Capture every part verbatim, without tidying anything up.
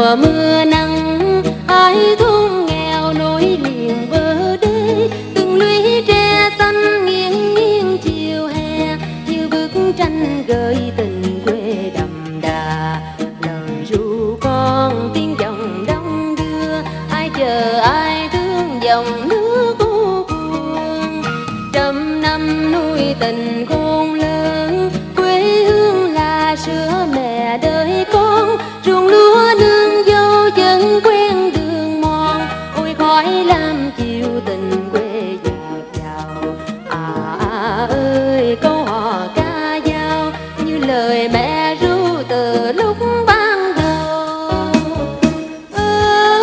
mùa mưa nắng, ai thôn nghèo nối liền bờ đê, từng lũy tre xanh nghiêng nghiêng chiều hè, như bức tranh gợi tình quê đậm đà. Lời ru con tiếng dòng đông đưa, ai chờ ai thương dòng nước cô cuồng. Trăm năm nuôi tình khôn lớn, quê hương là sữa mẹ đời con. Ruộng lúa nương dâu chân quen đường mòn, ôi khói lam chiều tình quê dạt dào. À, à ơi câu hò ca dao, như lời mẹ ru từ lúc ban đầu. Ơ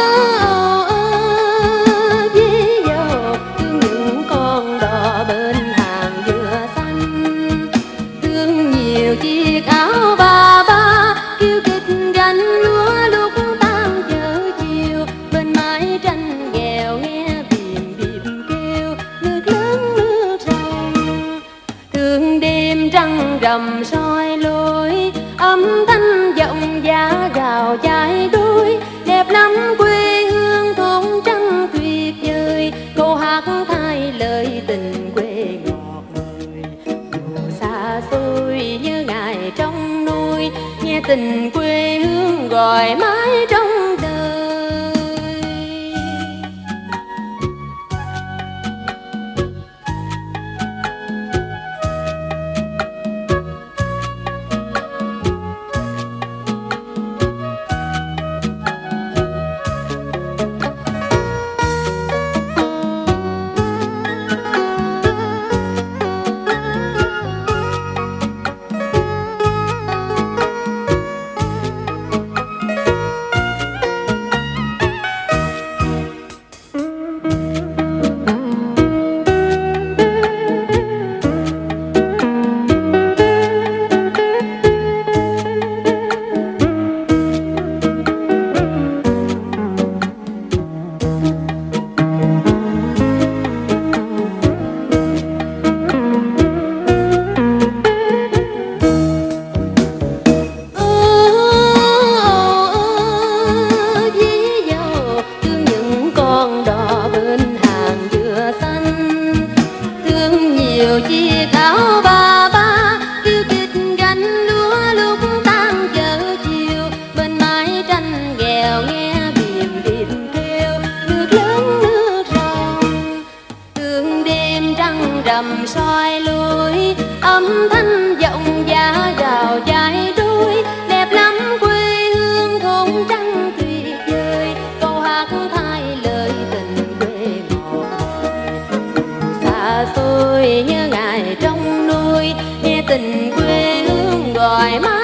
ơ ví dầu thương những con đò bên hàng dừa xanh, thương nhiều chiếc áo ba ba kêu kịch gánh lúa lúc tan chợ chiều. Bên mái tranh nghèo nghe bìm bìm kêu nước lớn nước rồng, thương đêm trăng rằm soi lối, âm thanh giọng giá gào chai đôi. Đẹp lắm quê hương thôn trăng tuyệt vời, câu hát thay lời tình quê ngọt ngời. Dù xa xôi như ngày trong nuôi, nghe tình quê hương gọi mãi trong đời. Nhiều chiếc áo ba ba kêu kịch gánh lúa lúc tan chợ chiều. Bên mái tranh nghèo nghe bìm bìm kêu nước lớn nước rồng, thương đêm trăng rằm soi lối, âm thanh giọng giá gào chai đôi. Đẹp lắm quê hương thôn trăng tuyệt vời, câu hát thay lời tình quê ngọt ngời. Xa xôi như ngày trong nuôi, nghe tình quê hương gọi mãi.